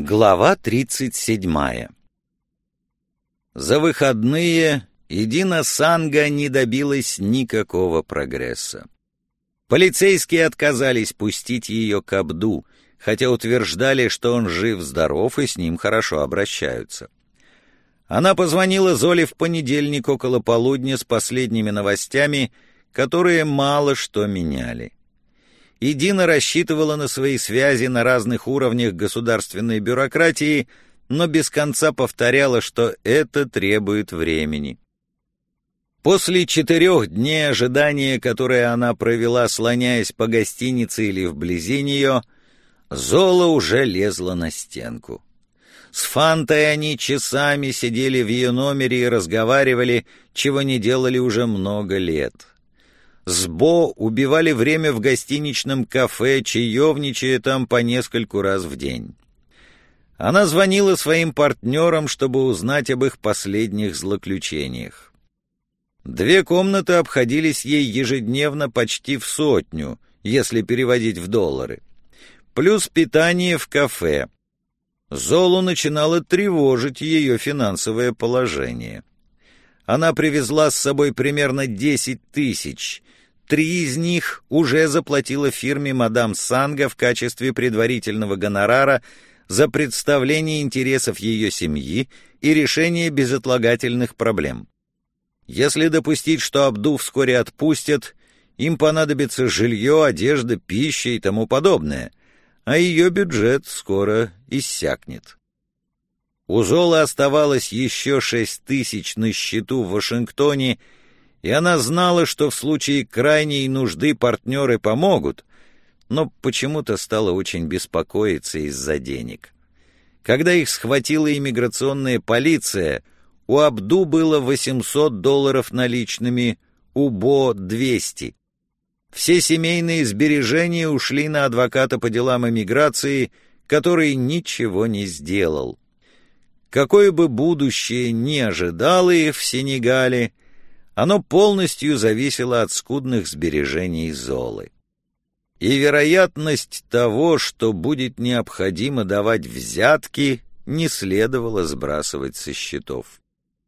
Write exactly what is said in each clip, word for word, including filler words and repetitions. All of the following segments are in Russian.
Глава тридцать седьмая. За выходные Идина Санга не добилась никакого прогресса. Полицейские отказались пустить ее к Абду, хотя утверждали, что он жив-здоров и с ним хорошо обращаются. Она позвонила Золе в понедельник около полудня с последними новостями, которые мало что меняли. Идина рассчитывала на свои связи на разных уровнях государственной бюрократии, но без конца повторяла, что это требует времени. После четырех дней ожидания, которые она провела, слоняясь по гостинице или вблизи нее, Зола уже лезла на стенку. С Фантой они часами сидели в ее номере и разговаривали, чего не делали уже много лет. С Бо убивали время в гостиничном кафе, чаевничая там по нескольку раз в день. Она звонила своим партнерам, чтобы узнать об их последних злоключениях. Две комнаты обходились ей ежедневно почти в сотню, если переводить в доллары. Плюс питание в кафе. Золу начинало тревожить ее финансовое положение. Она привезла с собой примерно десять тысяч. Три из них уже заплатила фирме «Мадам Санга» в качестве предварительного гонорара за представление интересов ее семьи и решение безотлагательных проблем. Если допустить, что Абду вскоре отпустят, им понадобится жилье, одежда, пища и тому подобное, а ее бюджет скоро иссякнет. У Золы оставалось еще шесть тысяч на счету в Вашингтоне, и она знала, что в случае крайней нужды партнеры помогут, но почему-то стала очень беспокоиться из-за денег. Когда их схватила иммиграционная полиция, у Абду было восемьсот долларов наличными, у Бо — двести. Все семейные сбережения ушли на адвоката по делам иммиграции, который ничего не сделал. Какое бы будущее ни ожидало их в Сенегале, оно полностью зависело от скудных сбережений Золы. И вероятность того, что будет необходимо давать взятки, не следовало сбрасывать со счетов.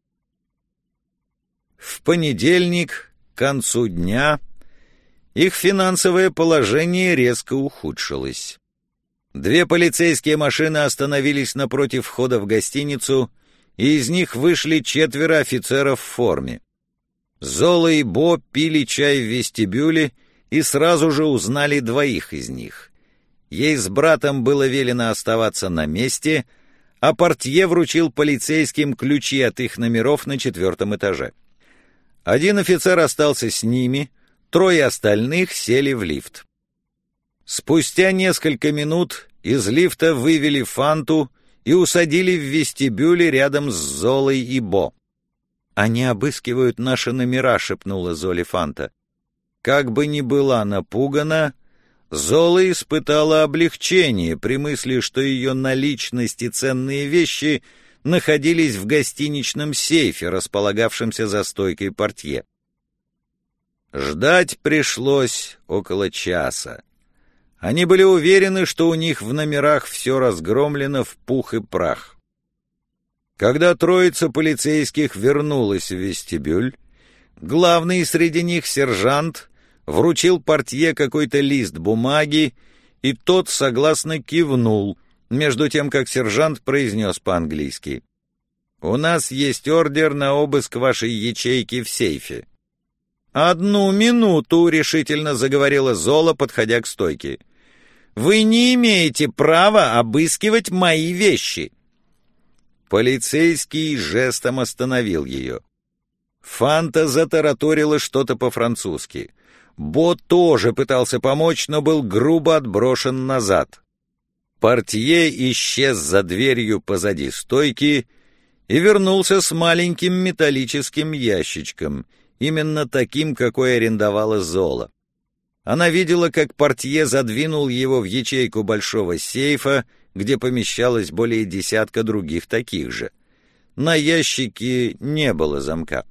В понедельник, к концу дня, их финансовое положение резко ухудшилось. Две полицейские машины остановились напротив входа в гостиницу, и из них вышли четверо офицеров в форме. Зола и Бо пили чай в вестибюле и сразу же узнали двоих из них. Ей с братом было велено оставаться на месте, а портье вручил полицейским ключи от их номеров на четвертом этаже. Один офицер остался с ними, трое остальных сели в лифт. Спустя несколько минут из лифта вывели Фанту и усадили в вестибюле рядом с Золой и Бо. «Они обыскивают наши номера», — шепнула Золе Фанта. Как бы ни была напугана, Зола испытала облегчение при мысли, что ее наличность и ценные вещи находились в гостиничном сейфе, располагавшемся за стойкой портье. Ждать пришлось около часа. Они были уверены, что у них в номерах все разгромлено в пух и прах. Когда троица полицейских вернулась в вестибюль, главный среди них, сержант, вручил портье какой-то лист бумаги, и тот согласно кивнул, между тем, как сержант произнес по-английски: «У нас есть ордер на обыск вашей ячейки в сейфе». «Одну минуту», — решительно заговорила Зола, подходя к стойке. «Вы не имеете права обыскивать мои вещи». Полицейский жестом остановил ее. Фанта затараторила что-то по-французски. Бо тоже пытался помочь, но был грубо отброшен назад. Портье исчез за дверью позади стойки и вернулся с маленьким металлическим ящичком, именно таким, какой арендовала Зола. Она видела, как портье задвинул его в ячейку большого сейфа, где помещалось более десятка других таких же. На ящике не было замка.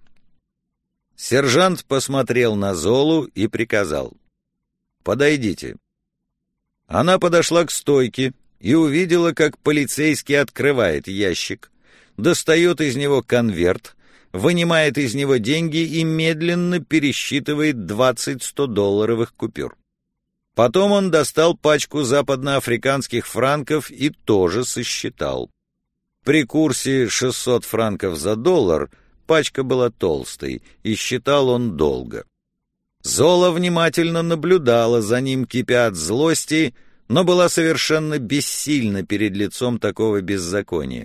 Сержант посмотрел на Золу и приказал: «Подойдите». Она подошла к стойке и увидела, как полицейский открывает ящик, достает из него конверт, вынимает из него деньги и медленно пересчитывает двадцать сто-долларовых купюр. Потом он достал пачку западноафриканских франков и тоже сосчитал. При курсе шестьсот франков за доллар пачка была толстой, и считал он долго. Зола внимательно наблюдала за ним, кипя от злости, но была совершенно бессильна перед лицом такого беззакония.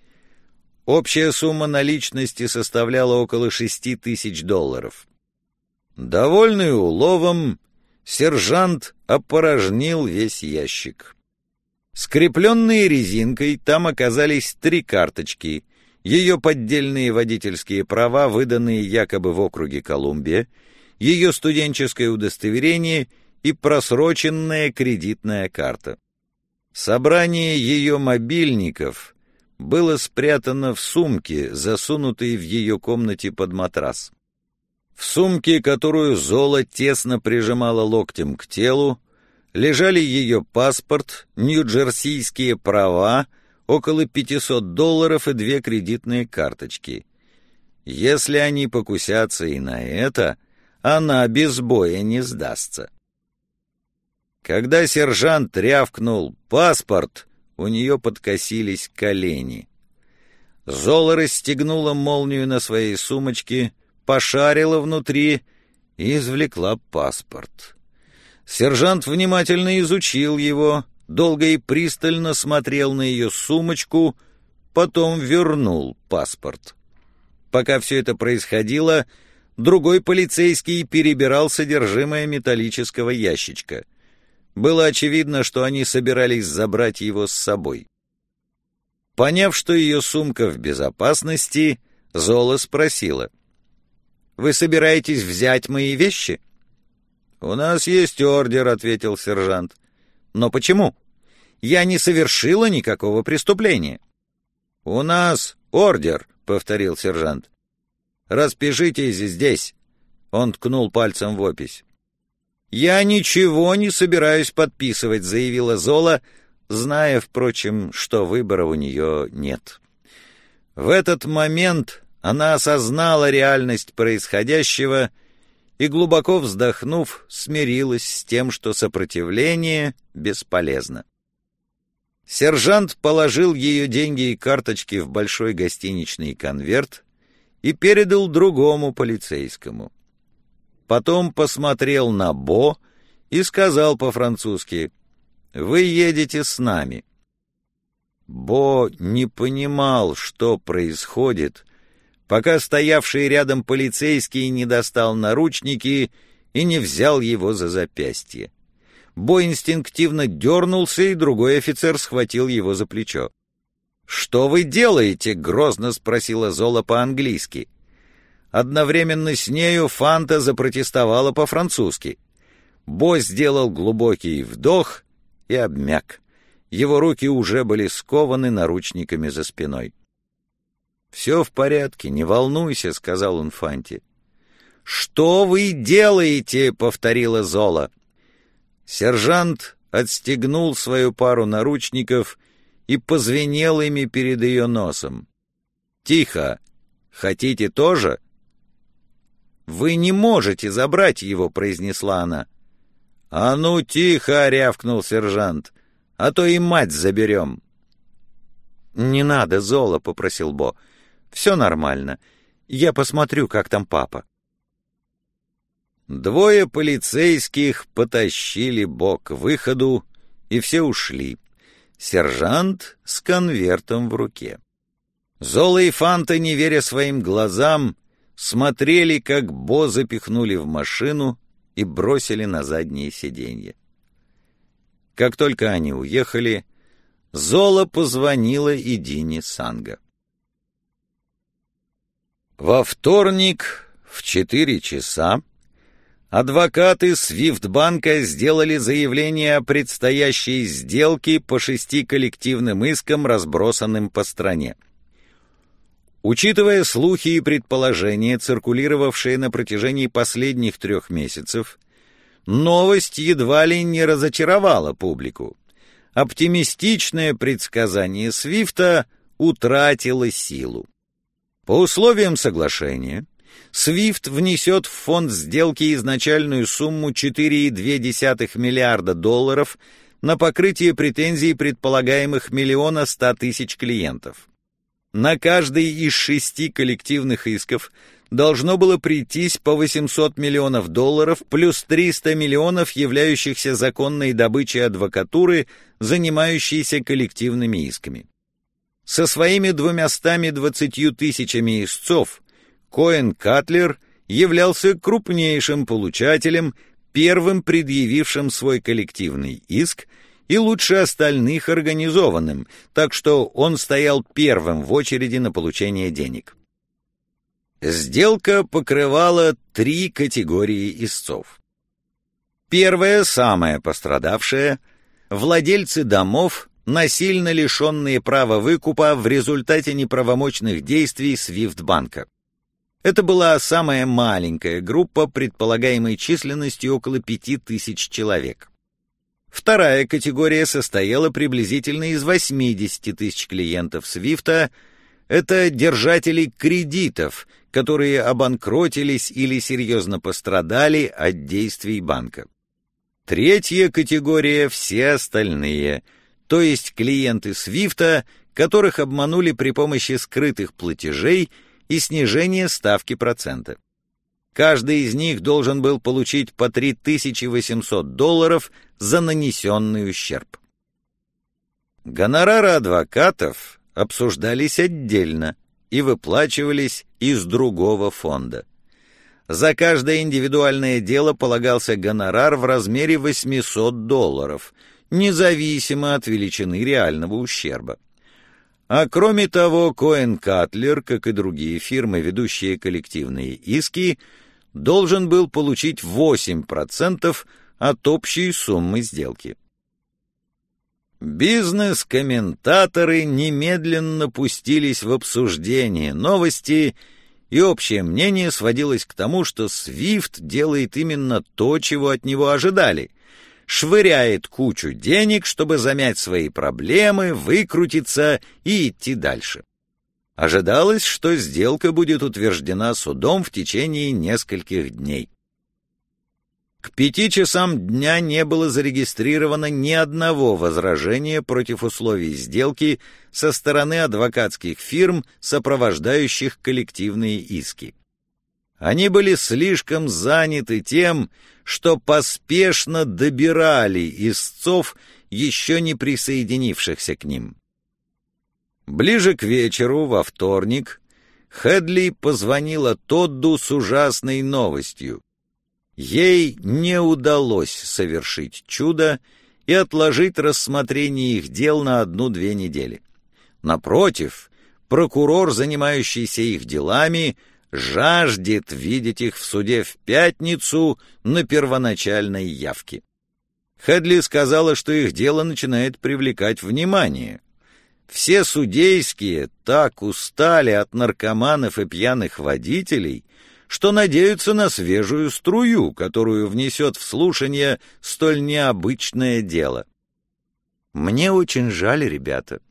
Общая сумма наличности составляла около шести тысяч долларов. Довольный уловом, сержант опорожнил весь ящик. Скрепленные резинкой, там оказались три карточки: ее поддельные водительские права, выданные якобы в округе Колумбия, ее студенческое удостоверение и просроченная кредитная карта. Собрание ее мобильников было спрятано в сумке, засунутой в ее комнате под матрас. В сумке, которую Зола тесно прижимала локтем к телу, лежали ее паспорт, нью-джерсийские права, около пятисот долларов и две кредитные карточки. Если они покусятся и на это, она без боя не сдастся. Когда сержант рявкнул «паспорт», у нее подкосились колени. Зола расстегнула молнию на своей сумочке, пошарила внутри и извлекла паспорт. Сержант внимательно изучил его, долго и пристально смотрел на ее сумочку, потом вернул паспорт. Пока все это происходило, другой полицейский перебирал содержимое металлического ящичка. Было очевидно, что они собирались забрать его с собой. Поняв, что ее сумка в безопасности, Зола спросила: «Вы собираетесь взять мои вещи?» «У нас есть ордер», — ответил сержант. «Но почему? Я не совершила никакого преступления». «У нас ордер», — повторил сержант. «Распишитесь здесь», — он ткнул пальцем в опись. «Я ничего не собираюсь подписывать», — заявила Зола, зная, впрочем, что выбора у нее нет. В этот момент она осознала реальность происходящего и, глубоко вздохнув, смирилась с тем, что сопротивление бесполезно. Сержант положил ее деньги и карточки в большой гостиничный конверт и передал другому полицейскому. Потом посмотрел на Бо и сказал по-французски: «Вы едете с нами». Бо не понимал, что происходит, пока стоявший рядом полицейский не достал наручники и не взял его за запястье. Бо инстинктивно дернулся, и другой офицер схватил его за плечо. «Что вы делаете?» — грозно спросила Зола по-английски. Одновременно с нею Фанта запротестовала по-французски. Бо сделал глубокий вдох и обмяк. Его руки уже были скованы наручниками за спиной. «Все в порядке, не волнуйся», — сказал он Фанте. «Что вы делаете?» — повторила Зола. Сержант отстегнул свою пару наручников и позвенел ими перед ее носом. «Тихо! Хотите тоже?» «Вы не можете забрать его», — произнесла она. «А ну, тихо!» — рявкнул сержант. «А то и мать заберем». «Не надо, Зола», — попросил Бо. «Все нормально. Я посмотрю, как там папа». Двое полицейских потащили Бо к выходу, и все ушли. Сержант с конвертом в руке. Зола и Фанта, не веря своим глазам, смотрели, как Бо запихнули в машину и бросили на заднее сиденье. Как только они уехали, Зола позвонила Идине Санго. Во вторник в четыре часа адвокаты Свифтбанка сделали заявление о предстоящей сделке по шести коллективным искам, разбросанным по стране. Учитывая слухи и предположения, циркулировавшие на протяжении последних трех месяцев, новость едва ли не разочаровала публику. оптимистичное предсказание Свифта утратило силу. По условиям соглашения, Свифт внесет в фонд сделки изначальную сумму четыре целых две десятых миллиарда долларов на покрытие претензий предполагаемых миллиона ста тысяч клиентов. На каждый из шести коллективных исков должно было прийтись по восемьсот миллионов долларов плюс триста миллионов, являющихся законной добычей адвокатуры, занимающейся коллективными исками. Со своими двумястами двадцатью тысячами истцов Коэн Катлер являлся крупнейшим получателем, первым предъявившим свой коллективный иск и лучше остальных организованным, так что он стоял первым в очереди на получение денег. Сделка покрывала три категории истцов. Первая, самая пострадавшая, владельцы домов, насильно лишенные права выкупа в результате неправомочных действий Свифтбанка. Это была самая маленькая группа, предполагаемой численностью около пяти тысяч человек. Вторая категория состояла приблизительно из восьмидесяти тысяч клиентов Свифта. Это держатели кредитов, которые обанкротились или серьезно пострадали от действий банка. Третья категория — все остальные, то есть клиенты Свифта, которых обманули при помощи скрытых платежей и снижения ставки процента. Каждый из них должен был получить по три тысячи восемьсот долларов за нанесенный ущерб. Гонорары адвокатов обсуждались отдельно и выплачивались из другого фонда. За каждое индивидуальное дело полагался гонорар в размере восемьсот долларов, независимо от величины реального ущерба. А кроме того, Коэн Катлер, как и другие фирмы, ведущие коллективные иски, должен был получить восемь процентов от общей суммы сделки. Бизнес-комментаторы немедленно пустились в обсуждение новости, и общее мнение сводилось к тому, что Свифт делает именно то, чего от него ожидали — швыряет кучу денег, чтобы замять свои проблемы, выкрутиться и идти дальше. Ожидалось, что сделка будет утверждена судом в течение нескольких дней. К пяти часам дня не было зарегистрировано ни одного возражения против условий сделки со стороны адвокатских фирм, сопровождающих коллективные иски. Они были слишком заняты тем, что поспешно добирали истцов, еще не присоединившихся к ним. Ближе к вечеру, во вторник, Хедли позвонила Тодду с ужасной новостью. Ей не удалось совершить чудо и отложить рассмотрение их дел на одну-две недели. Напротив, прокурор, занимающийся их делами, жаждет видеть их в суде в пятницу на первоначальной явке. Хедли сказала, что их дело начинает привлекать внимание. Все судейские так устали от наркоманов и пьяных водителей, что надеются на свежую струю, которую внесет в слушание столь необычное дело. Мне очень жаль, ребята.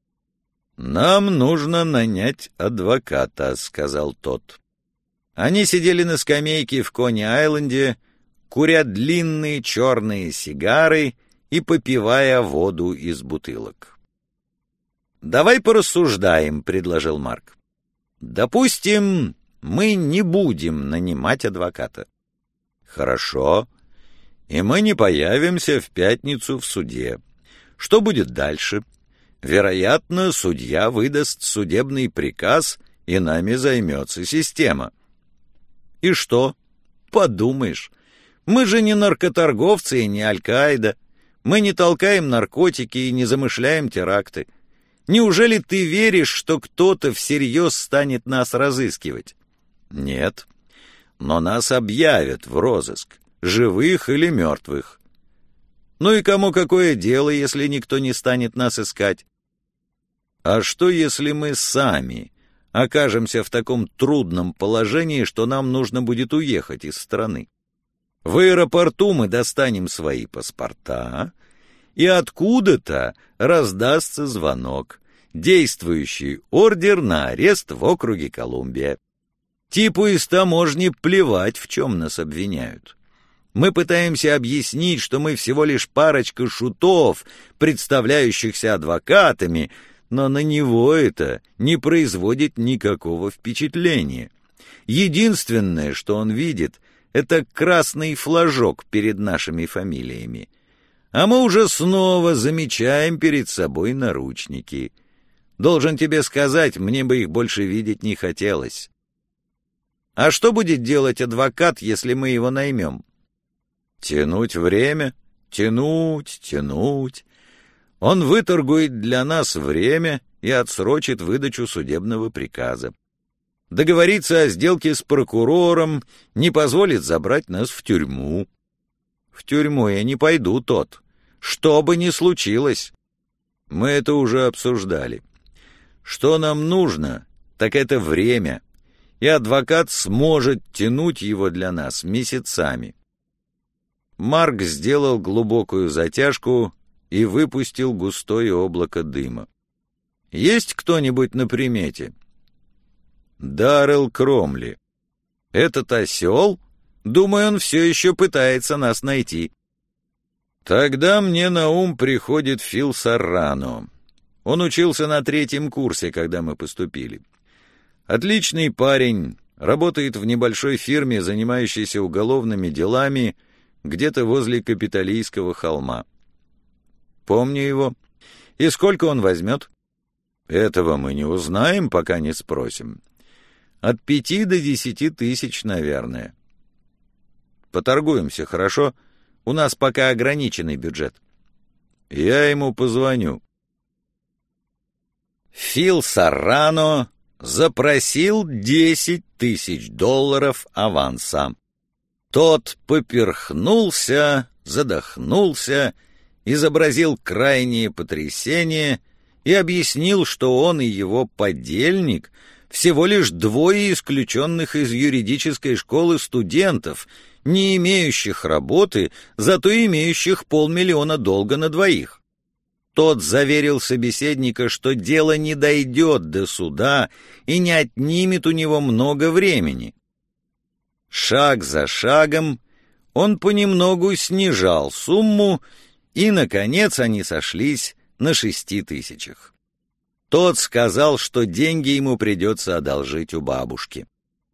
«Нам нужно нанять адвоката», — сказал тот. Они сидели на скамейке в Кони-Айленде, куря длинные черные сигары и попивая воду из бутылок. «Давай порассуждаем», — предложил Марк. «Допустим, мы не будем нанимать адвоката». «Хорошо. И мы не появимся в пятницу в суде. Что будет дальше?» Вероятно, судья выдаст судебный приказ, и нами займется система. И что? Подумаешь, мы же не наркоторговцы и не Аль-Каида. Мы не толкаем наркотики и не замышляем теракты. Неужели ты веришь, что кто-то всерьез станет нас разыскивать? Нет. Но нас объявят в розыск, живых или мертвых. Ну и кому какое дело, если никто не станет нас искать? А что, если мы сами окажемся в таком трудном положении, что нам нужно будет уехать из страны? В аэропорту мы достанем свои паспорта и откуда-то раздастся звонок. Действующий ордер на арест в округе Колумбия. Типу из таможни плевать, в чем нас обвиняют. Мы пытаемся объяснить, что мы всего лишь парочка шутов, представляющихся адвокатами, но на него это не производит никакого впечатления. Единственное, что он видит, это красный флажок перед нашими фамилиями. А мы уже снова замечаем перед собой наручники. Должен тебе сказать, мне бы их больше видеть не хотелось. А что будет делать адвокат, если мы его наймем? Тянуть время, тянуть, тянуть. Он выторгует для нас время и отсрочит выдачу судебного приказа. Договориться о сделке с прокурором, не позволит забрать нас в тюрьму. В тюрьму я не пойду, тот. Что бы ни случилось. Мы это уже обсуждали. Что нам нужно, так это время, и адвокат сможет тянуть его для нас месяцами. Марк сделал глубокую затяжку и выпустил густое облако дыма. «Есть кто-нибудь на примете?» «Даррелл Кромли. Этот осел? Думаю, он все еще пытается нас найти». Тогда мне на ум приходит Фил Соррано. Он учился на третьем курсе, когда мы поступили. Отличный парень, работает в небольшой фирме, занимающейся уголовными делами, где-то возле Капитолийского холма. Помню его. И сколько он возьмет? Этого мы не узнаем, пока не спросим. От пяти до десяти тысяч, наверное. Поторгуемся, хорошо? У нас пока ограниченный бюджет. Я ему позвоню. Фил Соррано запросил десять тысяч долларов аванса. Тот поперхнулся, задохнулся, изобразил крайнее потрясение и объяснил, что он и его подельник всего лишь двое исключенных из юридической школы студентов, не имеющих работы, зато имеющих полмиллиона долга на двоих. Тот заверил собеседника, что дело не дойдет до суда и не отнимет у него много времени. Шаг за шагом он понемногу снижал сумму, и, наконец, они сошлись на шести тысячах. Тот сказал, что деньги ему придется одолжить у бабушки.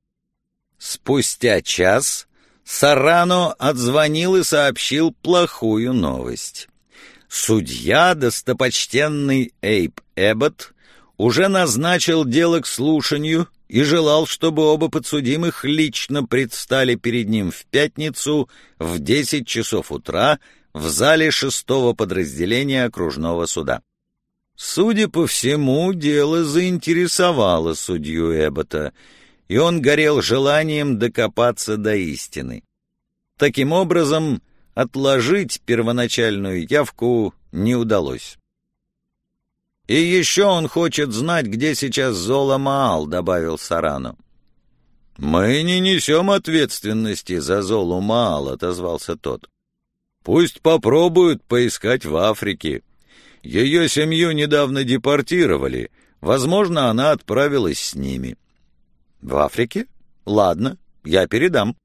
Спустя час Соррано отзвонил и сообщил плохую новость. Судья, достопочтенный Эйб Эбботт, уже назначил дело к слушанию и желал, чтобы оба подсудимых лично предстали перед ним в пятницу в десять часов утра в зале шестого подразделения окружного суда. Судя по всему, дело заинтересовало судью Эбботта, и он горел желанием докопаться до истины. Таким образом, отложить первоначальную явку не удалось. «И еще он хочет знать, где сейчас Зола Маал», — добавил Соррано. «Мы не несем ответственности за Золу Маал», — отозвался тот. «Пусть попробуют поискать в Африке. Ее семью недавно депортировали. Возможно, она отправилась с ними». «В Африке? Ладно, я передам».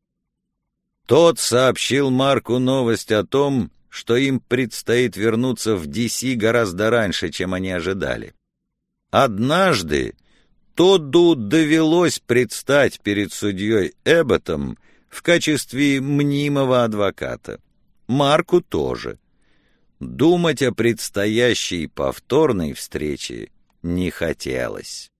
Тот сообщил Марку новость о том, что им предстоит вернуться в Ди Си гораздо раньше, чем они ожидали. Однажды Тодду довелось предстать перед судьей Эбботом в качестве мнимого адвоката. Марку тоже. Думать о предстоящей повторной встрече не хотелось.